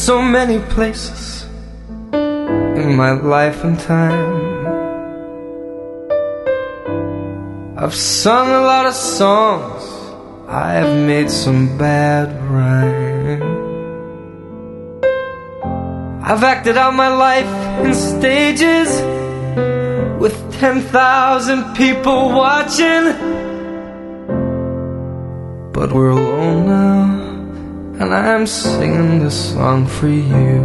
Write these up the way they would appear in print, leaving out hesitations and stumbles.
so many places in my life and time. I've sung a lot of songs, I've made some bad rhyme. I've acted out my life in stages with 10,000 people watching. But we're alone now, and I'm singing this song for you.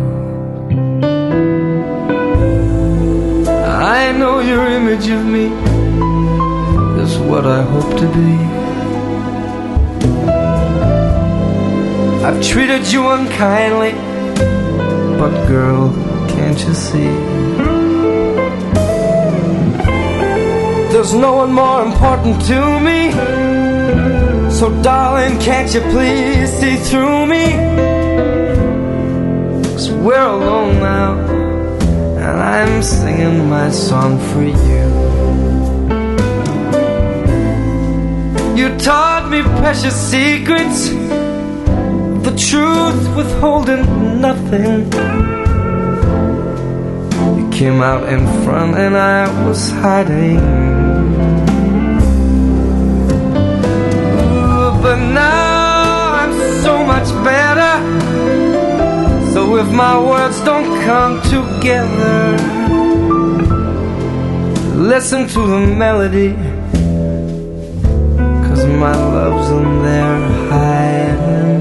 I know your image of me is what I hope to be. I've treated you unkindly, but girl, can't you see? There's no one more important to me. So darling, can't you please see through me? 'Cause we're alone now, and I'm singing my song for you. You taught me precious secrets, the truth withholding nothing. You came out in front and I was hiding. But now I'm so much better. So if my words don't come together, listen to the melody, 'cause my love's in there hiding.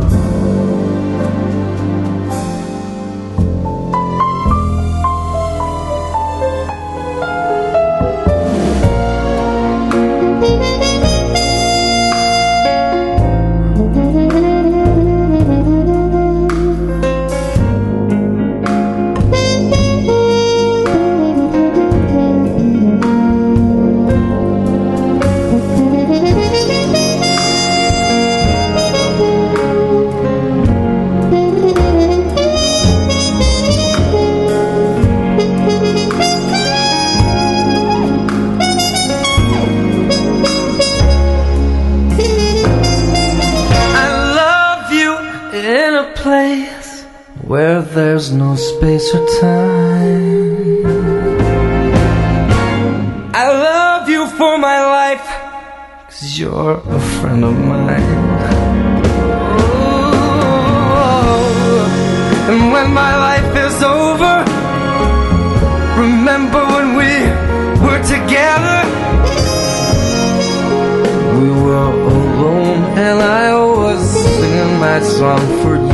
Where there's no space or time. I love you for my life, 'cause you're a friend of mine. Oh, and when my life is over, remember when we were together. We were alone and I was singing my song for you.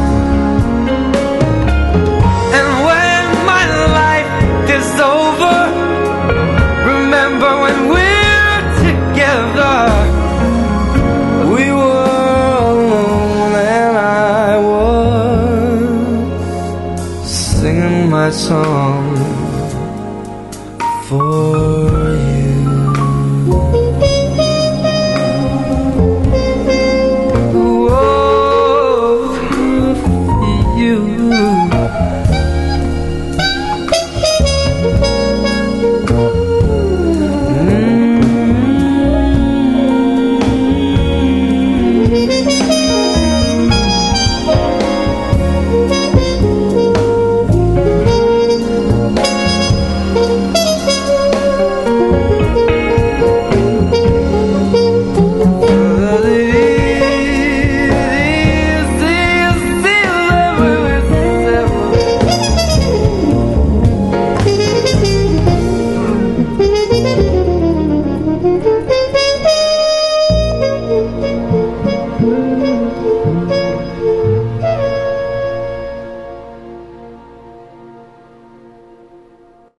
Over. Remember when we're together. We were alone and I was singing my song